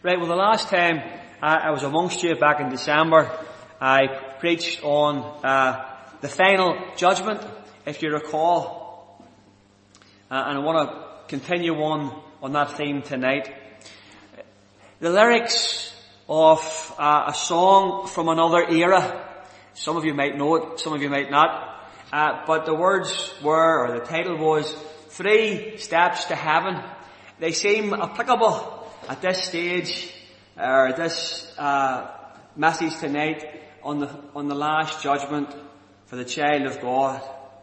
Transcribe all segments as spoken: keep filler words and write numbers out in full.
Right, well the last time I, I was amongst you back in December, I preached on uh, the final judgment, if you recall. Uh, and I want to continue on, on that theme tonight. The lyrics of uh, a song from another era. Some of you might know it, some of you might not. Uh, but the words were, or the title was, Three Steps to Heaven. They seem applicable at this stage, or at this uh, message tonight on the on the last judgment for the child of God.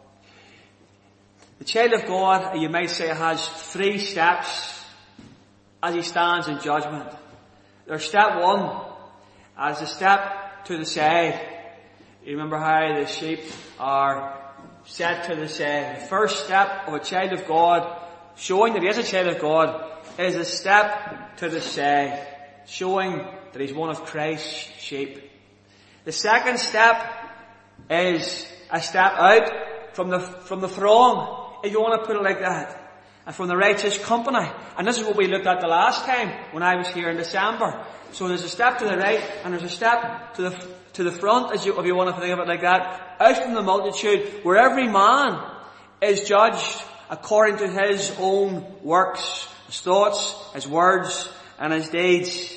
The child of God, you might say, has three steps as he stands in judgment. There's step one, as a step to the side. You remember how the sheep are set to the side. The first step of a child of God, showing that he is a child of God, is a step to the side, showing that he's one of Christ's sheep. The second step is a step out from the, from the throng, if you want to put it like that, and from the righteous company. And this is what we looked at the last time when I was here in December. So there's a step to the right, and there's a step to the, to the front, as you, if you want to think of it like that, out from the multitude, where every man is judged according to his own works, his thoughts, his words, and his deeds.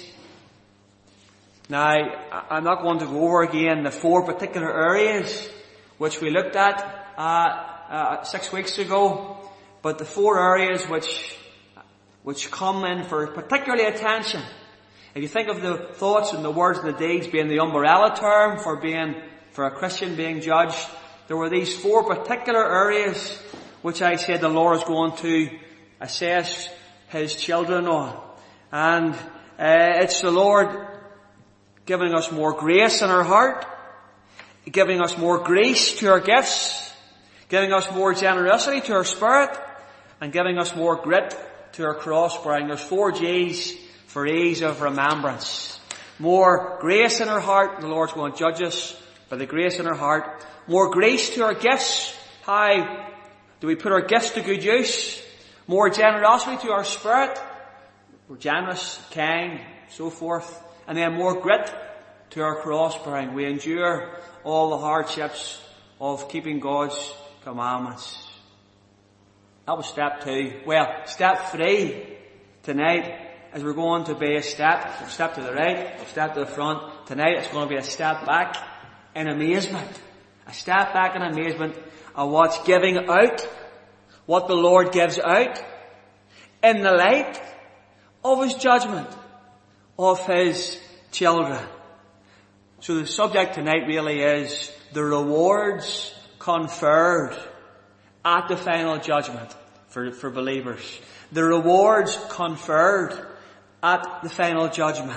Now, I'm not going to go over again the four particular areas which we looked at uh, uh, six weeks ago, but the four areas which which come in for particularly attention. If you think of the thoughts and the words and the deeds being the umbrella term for being for a Christian being judged, there were these four particular areas which I said the Lord is going to assess his children on. And uh, it's the Lord giving us more grace in our heart, giving us more grace to our gifts, giving us more generosity to our spirit, and giving us more grit to our cross bearing. There's four G's for ease of remembrance. More grace in our heart, the Lord's going to judge us by the grace in our heart. More grace to our gifts. How do we put our gifts to good use? More generosity to our spirit. We're generous, kind, so forth. And then more grit to our cross bearing. We endure all the hardships of keeping God's commandments. That was step two. Well, step three tonight, as we're going to be a step, a step to the right, a step to the front. Tonight it's going to be a step back in amazement. A step back in amazement at what's giving out, what the Lord gives out in the light of his judgment of his children. So the subject tonight really is the rewards conferred at the final judgment for, for believers. The rewards conferred at the final judgment.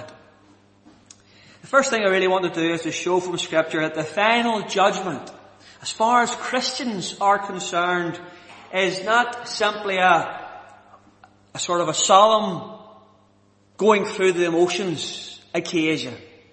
The first thing I really want to do is to show from Scripture that the final judgment, as far as Christians are concerned, is not simply a, a sort of a solemn going through the emotions occasion.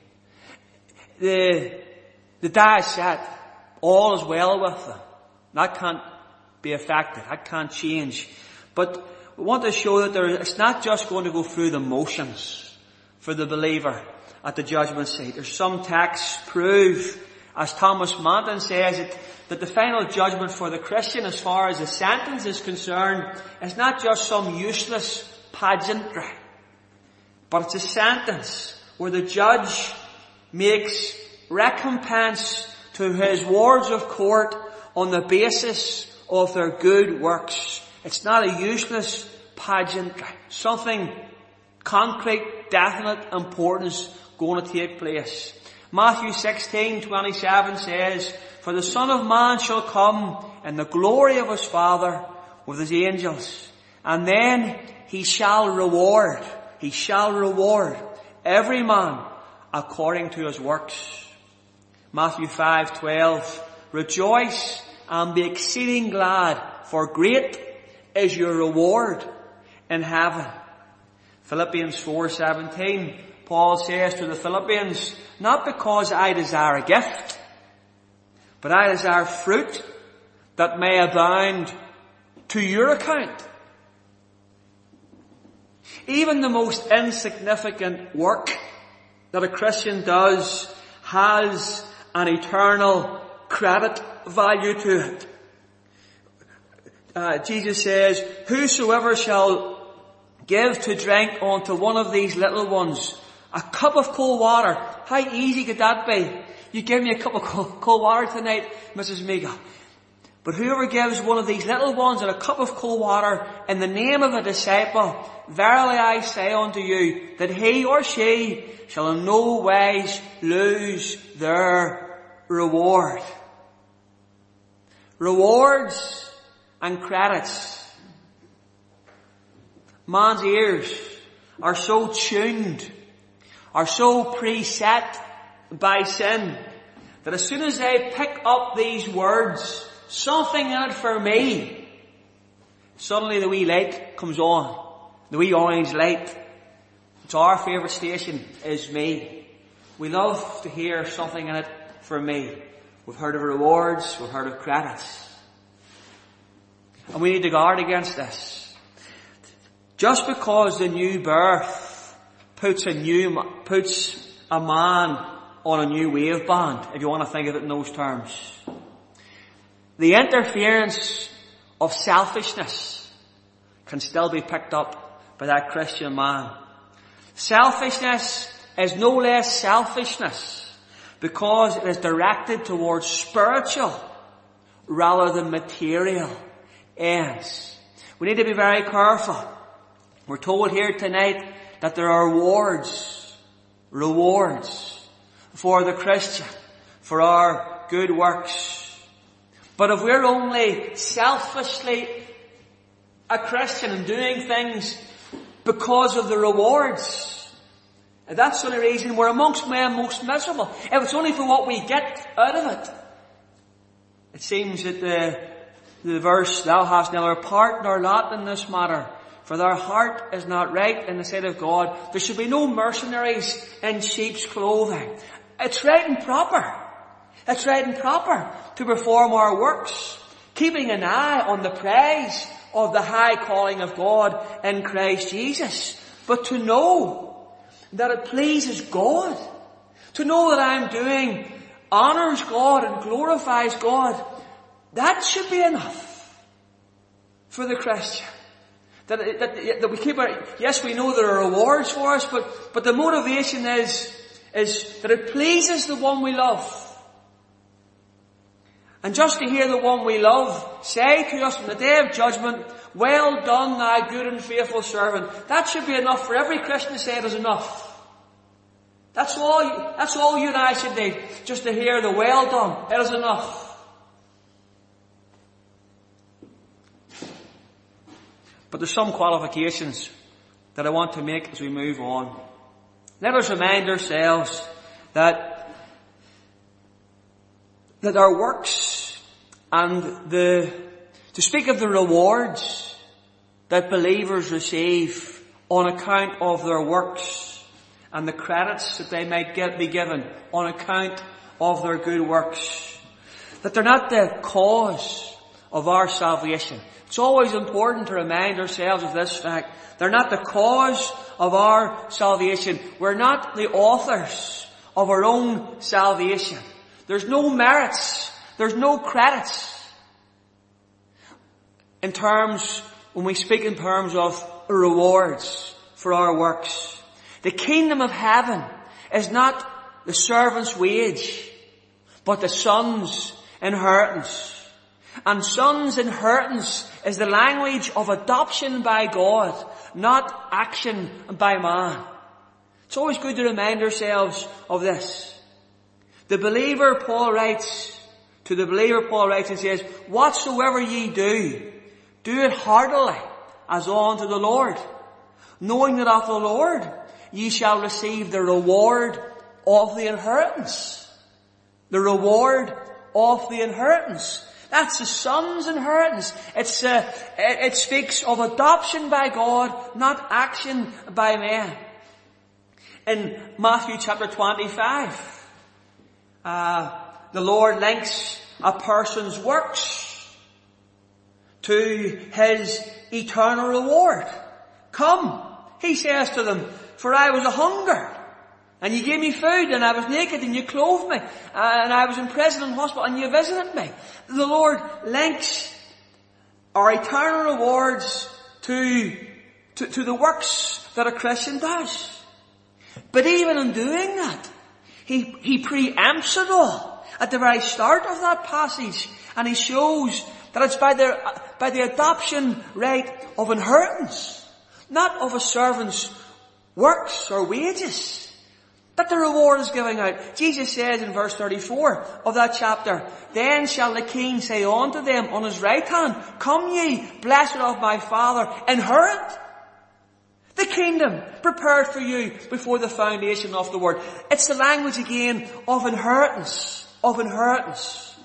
The, the die is set. All is well with them. That can't be affected. That can't change. But we want to show that there, it's not just going to go through the motions for the believer at the judgment seat. There's some texts prove, as Thomas Manton says, it, that the final judgment for the Christian, as far as the sentence is concerned, is not just some useless pageantry, but it's a sentence where the judge makes recompense to his wards of court on the basis of their good works. It's not a useless pageantry. Something concrete, definite importance going to take place. Matthew sixteen twenty-seven says, For the Son of Man shall come in the glory of his Father with his angels, and then he shall reward, he shall reward every man according to his works. Matthew five twelve, Rejoice and be exceeding glad, for great is your reward in heaven. Philippians four seventeen, Paul says to the Philippians, Not because I desire a gift, but I desire fruit that may abound to your account. Even the most insignificant work that a Christian does has an eternal credit value to it. Uh, Jesus says, whosoever shall give to drink unto one of these little ones a cup of cold water. How easy could that be? You give me a cup of cold, cold water tonight, Missus Miga. But whoever gives one of these little ones a cup of cold water in the name of a disciple, verily I say unto you, that he or she shall in no wise lose their reward. Rewards and credits. Man's ears are so tuned, are so preset by sin, that as soon as they pick up these words, something in it for me, suddenly the wee light comes on. The wee orange light. It's our favourite station, is me. We love to hear something in it for me. We've heard of rewards, we've heard of credits. And we need to guard against this. Just because the new birth puts a new, puts a man on a new wave band, if you want to think of it in those terms. The interference of selfishness can still be picked up by that Christian man. Selfishness is no less selfishness because it is directed towards spiritual rather than material ends. We need to be very careful. We're told here tonight that there are rewards, rewards for the Christian, for our good works. But if we're only selfishly a Christian and doing things because of the rewards, that's the only reason we're amongst men most miserable. If it's only for what we get out of it. It seems that the, the verse, thou hast neither part nor lot in this matter, for their heart is not right in the sight of God. There should be no mercenaries in sheep's clothing. It's right and proper. It's right and proper to perform our works, keeping an eye on the praise of the high calling of God in Christ Jesus. But to know that it pleases God, to know that I'm doing honours God and glorifies God, that should be enough for the Christian. That, that, that we keep our, yes, we know there are rewards for us, but, but the motivation is, is that it pleases the one we love. And just to hear the one we love say to us on the day of judgment, well done, thy good and faithful servant. That should be enough for every Christian to say it is enough. That's all, that's all you and I should need. Just to hear the well done. It is enough. But there's some qualifications that I want to make as we move on. Let us remind ourselves that that our works and the, to speak of the rewards that believers receive on account of their works and the credits that they might get, be given on account of their good works, that they're not the cause of our salvation. It's always important to remind ourselves of this fact. They're not the cause of our salvation. We're not the authors of our own salvation. There's no merits. There's no credits. In terms, when we speak in terms of rewards for our works. The kingdom of heaven is not the servant's wage, but the son's inheritance. And son's inheritance is the language of adoption by God, not action by man. It's always good to remind ourselves of this. The believer, Paul writes, to the believer, Paul writes and says, whatsoever ye do, do it heartily, as unto the Lord, knowing that of the Lord ye shall receive the reward of the inheritance. The reward of the inheritance. That's the son's inheritance. It's, uh, it, it speaks of adoption by God, not action by man. In Matthew chapter twenty-five, Uh, the Lord links a person's works to his eternal reward. Come, He says to them, for I was a hunger, and you gave me food, and I was naked, and you clothed me, and I was in prison and hospital, and you visited me. The Lord links our eternal rewards to, to, to the works that a Christian does. But even in doing that, he, he preempts it all at the very start of that passage, and he shows that it's by the, by the adoption right of inheritance, not of a servant's works or wages, that the reward is giving out. Jesus says in verse thirty-four of that chapter, then shall the king say unto them on his right hand, come ye, blessed of my Father, inherit the kingdom prepared for you before the foundation of the world. It's the language again of inheritance, of inheritance.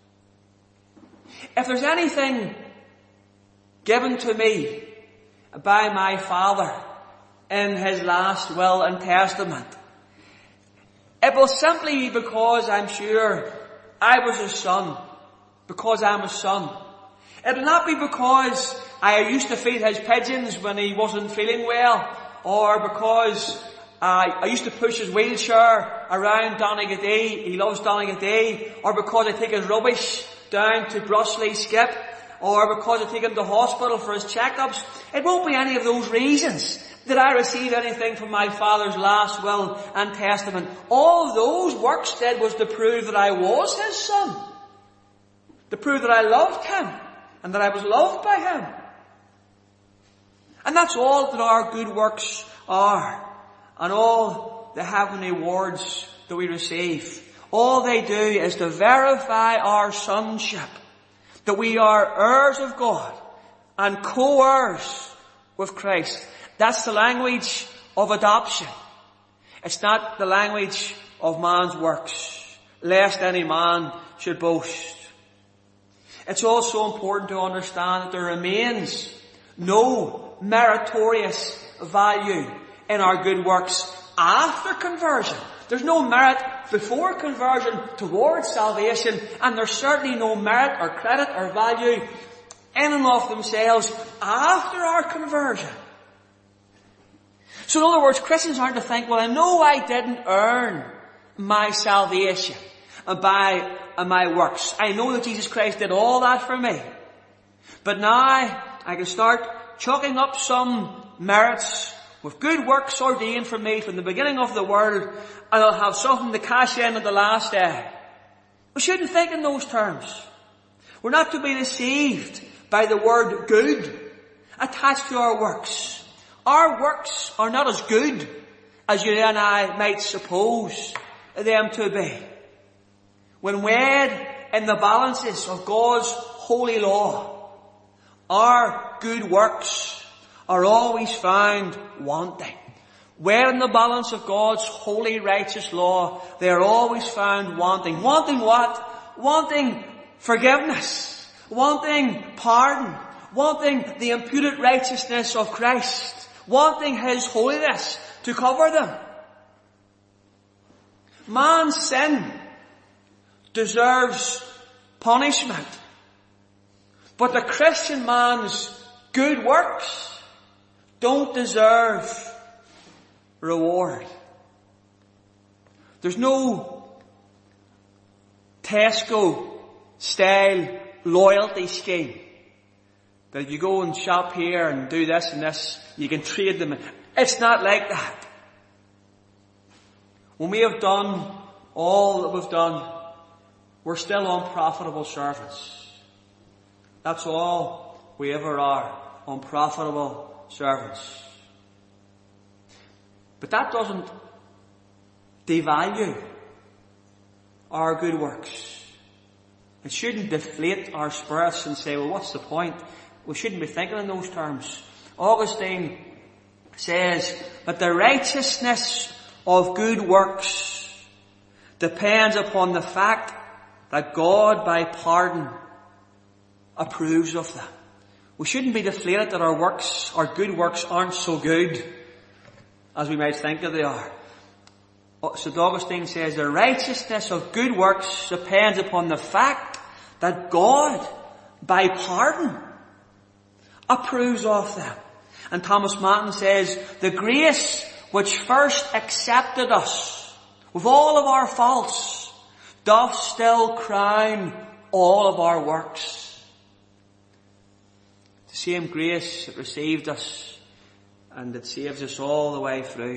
If there's anything given to me by my Father in his last will and testament, it will simply be because I'm sure I was his son, because I'm his son. It will not be because I used to feed his pigeons when he wasn't feeling well, or because uh, I used to push his wheelchair around Donaghadee, he loves Donaghadee, or because I take his rubbish down to Brushley Skip, or because I take him to hospital for his checkups. It won't be any of those reasons that I receive anything from my Father's last will and testament. All those works did was to prove that I was his son, to prove that I loved him and that I was loved by him. And that's all that our good works are, and all the heavenly rewards that we receive. All they do is to verify our sonship, that we are heirs of God and co-heirs with Christ. That's the language of adoption. It's not the language of man's works, lest any man should boast. It's also important to understand that there remains no meritorious value in our good works after conversion. There's no merit before conversion towards salvation, and there's certainly no merit or credit or value in and of themselves after our conversion. So in other words, Christians aren't to think, well, I know I didn't earn my salvation by my works. I know that Jesus Christ did all that for me. But now I can start chalking up some merits with good works ordained for me from the beginning of the world, and I'll have something to cash in at the last day. We shouldn't think in those terms. We're not to be deceived by the word good attached to our works. Our works are not as good as you and I might suppose them to be. When weighed in the balances of God's holy law, our good works are always found wanting. Weighed in the balance of God's holy righteous law, they are always found wanting. Wanting what? Wanting forgiveness. Wanting pardon. Wanting the imputed righteousness of Christ. Wanting his holiness to cover them. Man's sin deserves punishment, but the Christian man's good works don't deserve reward. There's no Tesco style loyalty scheme that if you go and shop here and do this and this, you can trade them. It's not like that. When we have done all that we've done, we're still unprofitable servants. That's all we ever are, unprofitable servants. But that doesn't devalue our good works. It shouldn't deflate our spirits and say, well, what's the point? We shouldn't be thinking in those terms. Augustine says that the righteousness of good works depends upon the fact that God, by pardon, approves of them. We shouldn't be deflated that our works, our good works, aren't so good as we might think that they are. Saint Augustine says the righteousness of good works depends upon the fact that God, by pardon, approves of them. And Thomas Manton says, the grace which first accepted us with all of our faults doth still crown all of our works. The same grace that received us and that saves us all the way through.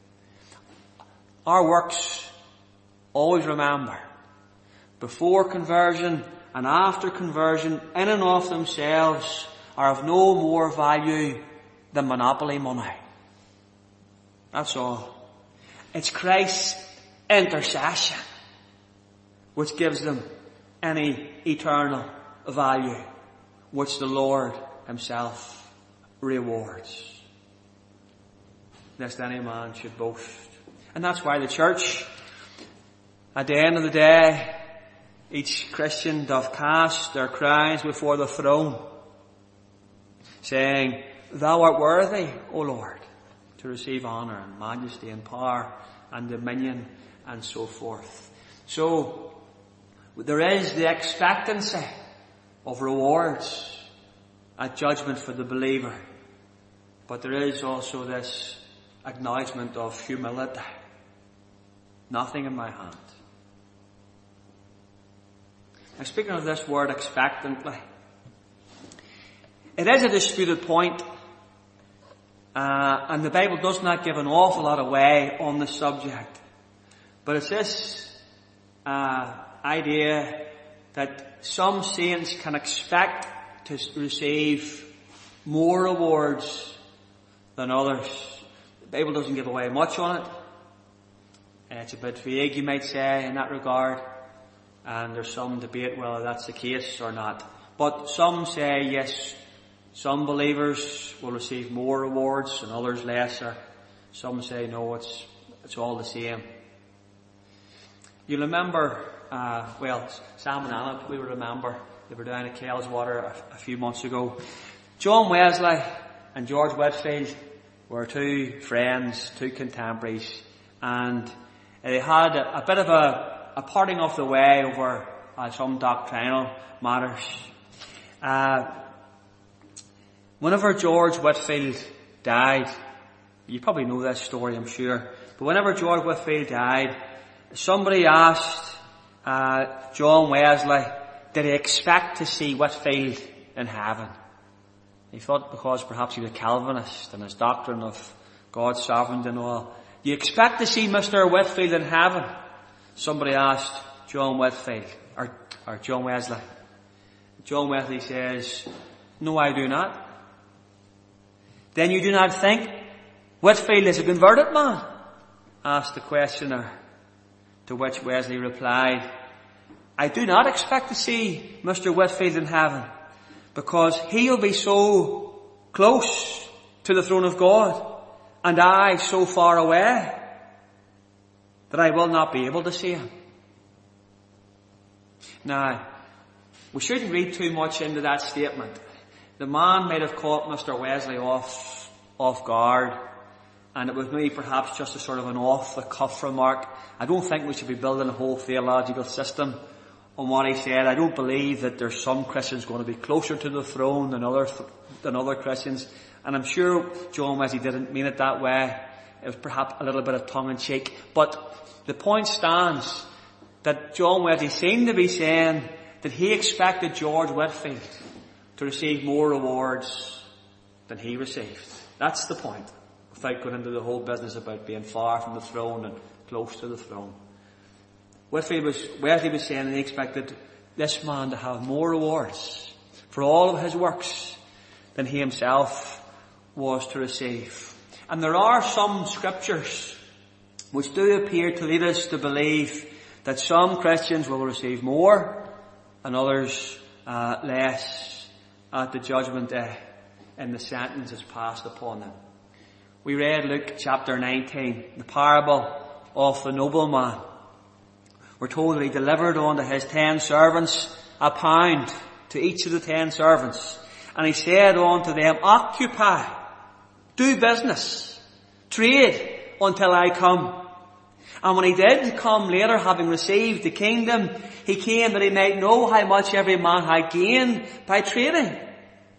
Our works, always remember, before conversion and after conversion, in and of themselves, are of no more value than monopoly money. That's all. It's Christ's intercession which gives them any eternal value, which the Lord himself rewards. Lest any man should boast. And that's why the church, at the end of the day, each Christian doth cast their crowns before the throne, saying, Thou art worthy, O Lord, to receive honour and majesty and power and dominion and so forth. So, there is the expectancy of rewards at judgment for the believer. But there is also this acknowledgement of humility. Nothing in my hand. Now, speaking of this word expectantly, it is a disputed point, uh, and the Bible does not give an awful lot away on the subject. But it's this uh, idea that some saints can expect to receive more rewards than others. The Bible doesn't give away much on it. It's a bit vague, you might say, in that regard. And there's some debate whether that's the case or not. But some say, yes, some believers will receive more rewards and others lesser. Some say, no, it's it's all the same. You remember, uh, well, Sam and Anna, we remember, they were down at Kelswater a, a few months ago. John Wesley and George Whitefield were two friends, two contemporaries, and they had a, a bit of a, a parting of the way over uh, some doctrinal matters. Uh, whenever George Whitefield died, you probably know this story, I'm sure, but whenever George Whitefield died, somebody asked uh, John Wesley, did he expect to see Whitefield in heaven? He thought because perhaps he was a Calvinist and his doctrine of God's sovereignty and all. Do you expect to see Mister Whitefield in heaven? Somebody asked John Whitefield, or, or John Wesley. John Wesley says, no, I do not. Then you do not think Whitefield is a converted man? Asked the questioner. To which Wesley replied, I do not expect to see Mister Whitefield in heaven, because he'll be so close to the throne of God, and I so far away, that I will not be able to see him. Now, we shouldn't read too much into that statement. The man might have caught Mister Wesley off, off guard, and it was maybe perhaps just a sort of an off-the-cuff remark. I don't think we should be building a whole theological system on what he said. I don't believe that there's some Christians going to be closer to the throne than other, than other Christians. And I'm sure John Wesley didn't mean it that way. It was perhaps a little bit of tongue-in-cheek. But the point stands that John Wesley seemed to be saying that he expected George Whitefield to receive more rewards than he received. That's the point, without going into the whole business about being far from the throne and close to the throne. Whitefield was, Wesley was saying that he expected this man to have more rewards for all of his works than he himself was to receive. And there are some scriptures which do appear to lead us to believe that some Christians will receive more and others uh, less at the judgment day and the sentence is passed upon them. We read Luke chapter nineteen, the parable of the nobleman. We're told that he delivered unto his ten servants a pound to each of the ten servants. And he said unto them, occupy, do business, trade until I come. And when he did come later, having received the kingdom, he came that he might know how much every man had gained by trading.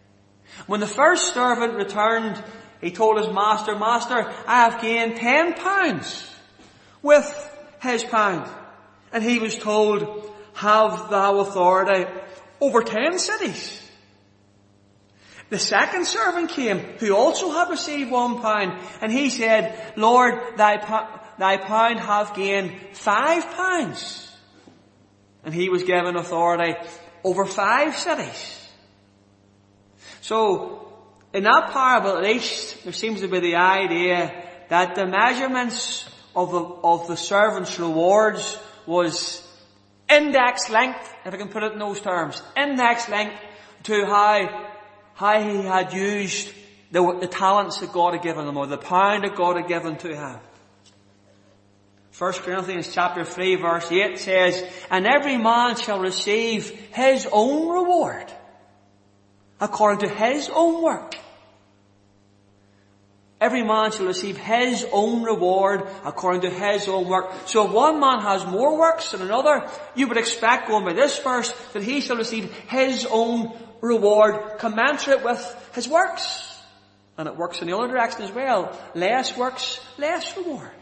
When the first servant returned, he told his master, Master, I have gained ten pounds with his pound. And he was told, Have thou authority over ten cities? The second servant came, who also had received one pound, and he said, Lord, thy, thy pound hath gained five pounds. And he was given authority over five cities. So, in that parable at least, there seems to be the idea that the measurements of the, of the servant's rewards was index length, if I can put it in those terms, index length to how, how he had used the, the talents that God had given him, or the pound that God had given to him. First Corinthians chapter three verse eight says, And every man shall receive his own reward, according to his own work. Every man shall receive his own reward according to his own work. So if one man has more works than another, you would expect, going by this verse, that he shall receive his own reward commensurate with his works. And it works in the other direction as well. Less works, less reward.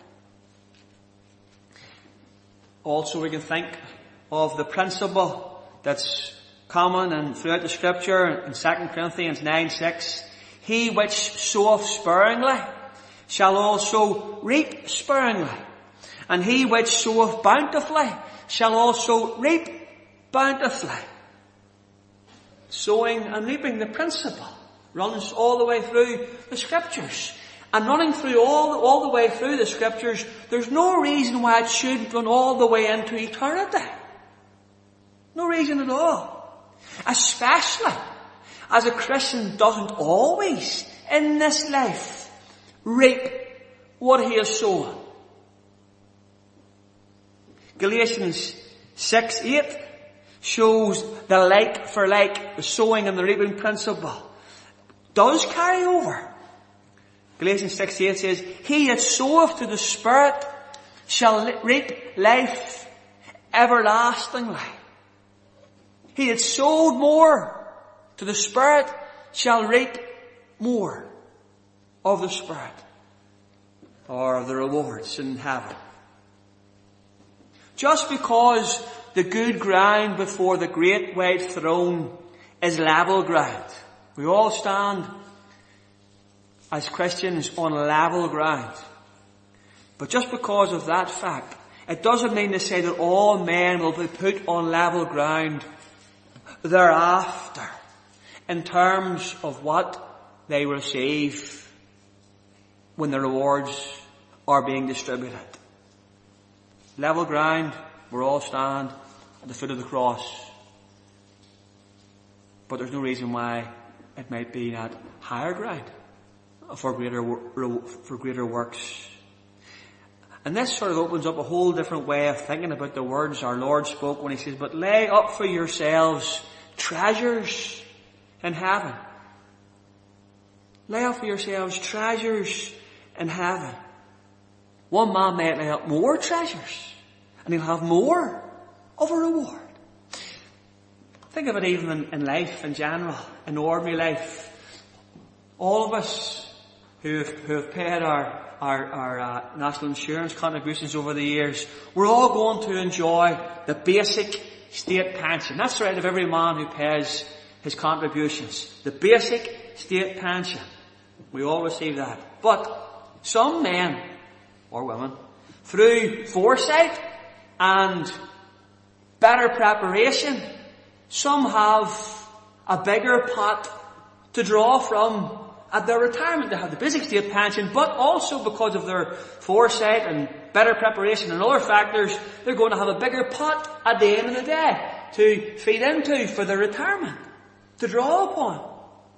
Also we can think of the principle that's common and throughout the scripture in Second Corinthians nine six. He which soweth sparingly shall also reap sparingly. And he which soweth bountifully shall also reap bountifully. Sowing and reaping, the principle runs all the way through the scriptures. And running through all, all the way through the scriptures, there's no reason why it shouldn't run all the way into eternity. No reason at all. Especially as a Christian doesn't always, in this life, reap what he has sown. Galatians six eight shows the like for like, the sowing and the reaping principle does carry over. Galatians six eight says, He that soweth to the Spirit shall reap life everlastingly. He that sowed more to the Spirit shall reap more of the Spirit, or of the rewards in heaven. Just because the good ground before the great white throne is level ground, we all stand as Christians on level ground. But just because of that fact, it doesn't mean to say that all men will be put on level ground thereafter, in terms of what they receive when the rewards are being distributed. Level ground, we all stand at the foot of the cross. But there's no reason why it might be at higher ground for greater, for greater works. And this sort of opens up a whole different way of thinking about the words our Lord spoke when He says, But lay up for yourselves treasures in heaven. Lay up for yourselves treasures in heaven. One man might lay up more treasures, and he'll have more of a reward. Think of it even in, in life in general, in ordinary life. All of us who have, who have paid our, our, our uh, national insurance contributions over the years, we're all going to enjoy the basic state pension. That's the right of every man who pays his contributions. The basic state pension. We all receive that. But some men, or women, through foresight and better preparation, some have a bigger pot to draw from at their retirement. They have the basic state pension, but also because of their foresight and better preparation and other factors, they're going to have a bigger pot at the end of the day to feed into for their retirement, to draw upon.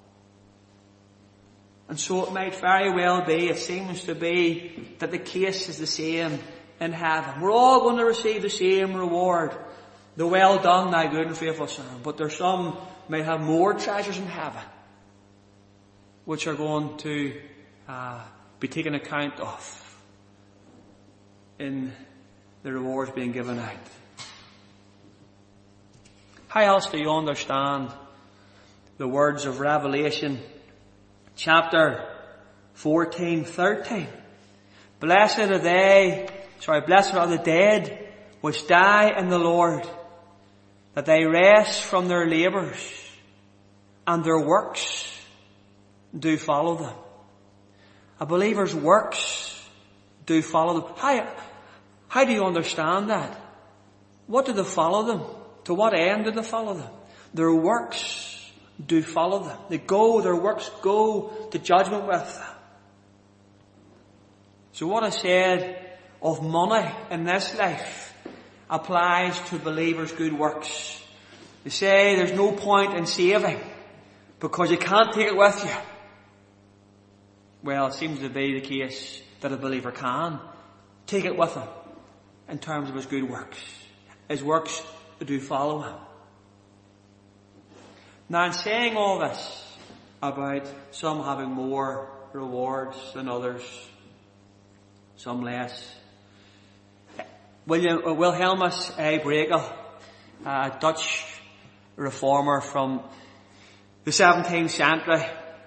And so it might very well be, it seems to be, that the case is the same in heaven. We're all going to receive the same reward. The well done, thy good and faithful servant. But there's some may have more treasures in heaven, which are going to uh, be taken account of in the rewards being given out. How else do you understand the words of Revelation chapter fourteen, thirteen. Blessed are they, sorry, blessed are the dead which die in the Lord, that they rest from their labours, and their works do follow them. A believer's works do follow them. How, how do you understand that? What do they follow them? To what end do they follow them? Their works do follow them. They go, their works go to judgment with them. So what I said of money in this life applies to believers' good works. They say there's no point in saving because you can't take it with you. Well, it seems to be the case that a believer can take it with him in terms of his good works. His works do follow him. Now, in saying all this about some having more rewards than others, some less, William, uh, Wilhelmus A. Brekel, a Dutch reformer from the seventeenth century,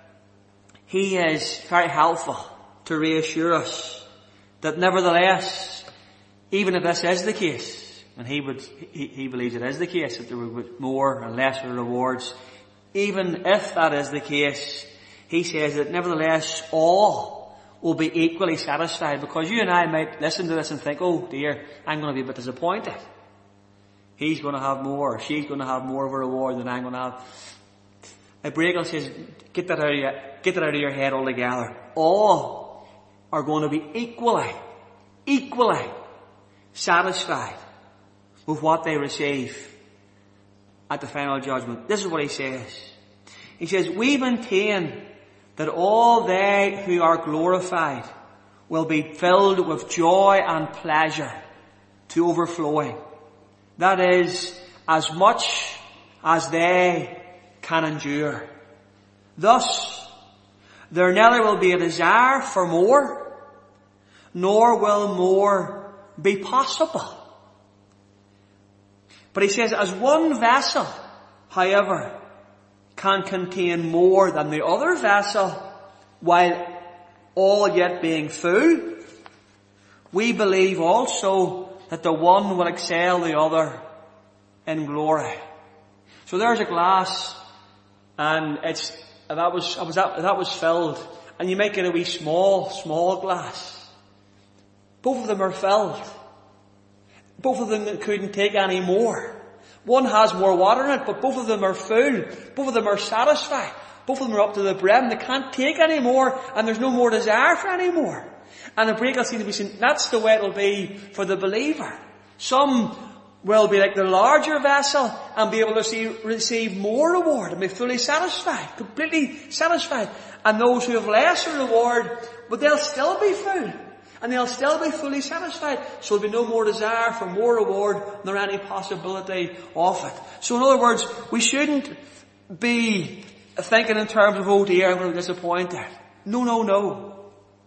he is very helpful to reassure us that nevertheless, even if this is the case, and he would, he, he believes it is the case, that there would be more and lesser rewards, even if that is the case, he says that nevertheless all will be equally satisfied, because you and I might listen to this and think, oh dear, I'm going to be a bit disappointed. He's going to have more, or she's going to have more of a reward than I'm going to have. Brekel says, get that out of your, get that out of your head altogether. All are going to be equally, equally satisfied with what they receive at the final judgment. This is what he says. He says, we maintain that all they who are glorified will be filled with joy and pleasure to overflowing. That is, as much as they can endure. Thus, there neither will be a desire for more, nor will more be possible. But he says, as one vessel, however, can contain more than the other vessel, while all yet being full, we believe also that the one will excel the other in glory. So there's a glass, and it's that was that was that, that was filled, and you make it a wee small, small glass. Both of them are filled. Both of them couldn't take any more. One has more water in it, but both of them are full. Both of them are satisfied. Both of them are up to the brim. They can't take any more, and there's no more desire for any more. And the Brekel seems to be saying that's the way it'll be for the believer. Some will be like the larger vessel and be able to see, receive more reward and be fully satisfied, completely satisfied. And those who have lesser reward, but they'll still be full. And they'll still be fully satisfied. So there'll be no more desire for more reward nor any possibility of it. So in other words, we shouldn't be thinking in terms of, oh dear, I'm going to be disappointed. No, no, no.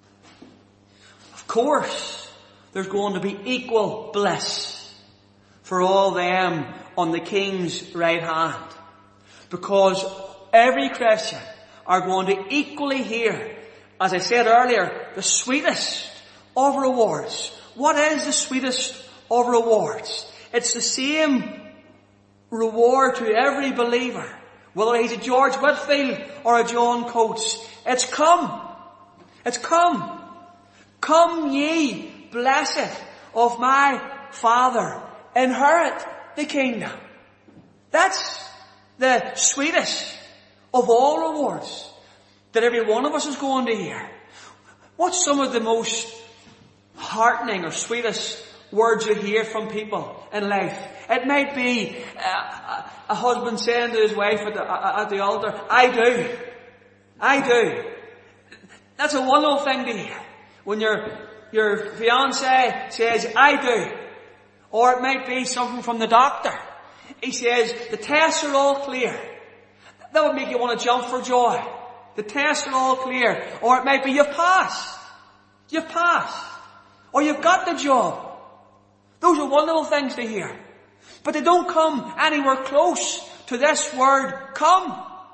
Of course, there's going to be equal bliss for all them on the King's right hand. Because every Christian are going to equally hear, as I said earlier, the sweetest of rewards. What is the sweetest of rewards? It's the same reward to every believer, whether he's a George Whitfield or a John Coates. It's come. It's come. Come ye, blessed of my Father, inherit the kingdom. That's the sweetest of all rewards that every one of us is going to hear. What's some of the most heartening or sweetest words you hear from people in life? It might be uh, a husband saying to his wife at the, uh, at the altar, I do. I do. That's a wonderful thing to hear. When your, your fiancé says, I do. Or it might be something from the doctor. He says, the tests are all clear. That would make you want to jump for joy. The tests are all clear. Or it might be, you've passed. You've passed. Or you've got the job. Those are wonderful things to hear. But they don't come anywhere close to this word, come.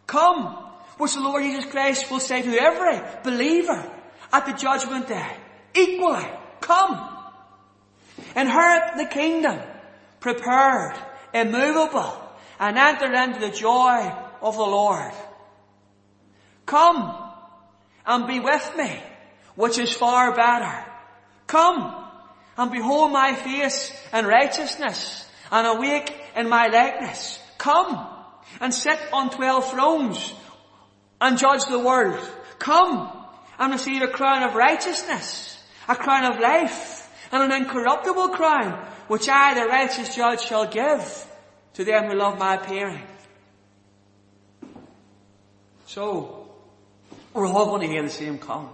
Come, which the Lord Jesus Christ will say to every believer at the judgment day. Equally, come. Inherit the kingdom, prepared, immovable, and enter into the joy of the Lord. Come and be with me, which is far better. Come and behold my face in righteousness, and awake in my likeness. Come and sit on twelve thrones and judge the world. Come and receive a crown of righteousness, a crown of life, and an incorruptible crown, which I, the righteous judge, shall give to them who love my appearing. So, we're all going to hear the same come.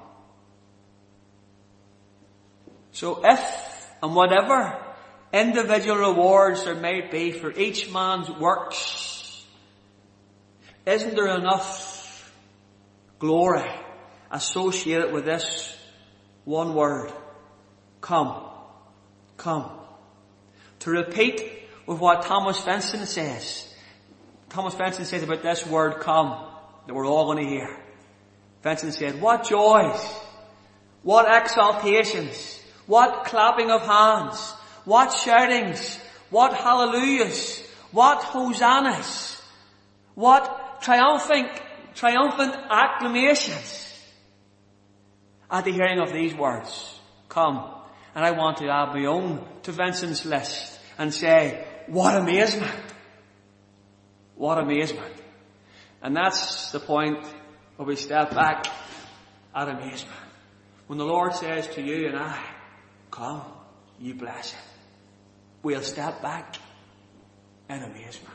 So if and whatever individual rewards there might be for each man's works, isn't there enough glory associated with this one word? Come. Come. To repeat with what Thomas Vincent says. Thomas Vincent says about this word come that we're all going to hear. Vincent said, what joys, what exaltations, what clapping of hands, what shoutings, what hallelujahs, what hosannas, what triumphant, triumphant acclamations at the hearing of these words. Come. And I want to add my own to Vincent's list and say, what amazement! What amazement! And that's the point where we step back at amazement. When the Lord says to you and I, come, you bless him, we'll step back in amazement.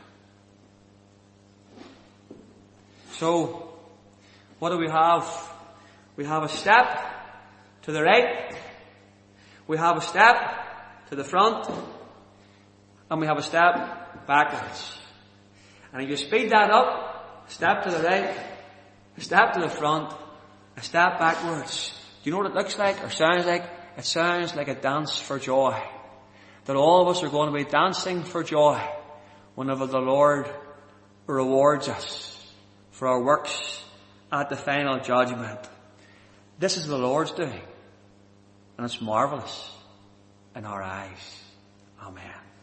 So, what do we have? We have a step to the right, we have a step to the front, and we have a step backwards. And if you speed that up, a step to the right, a step to the front, a step backwards, do you know what it looks like or sounds like? It sounds like a dance for joy. That all of us are going to be dancing for joy whenever the Lord rewards us for our works at the final judgment. This is the Lord's doing, and it's marvelous in our eyes. Amen.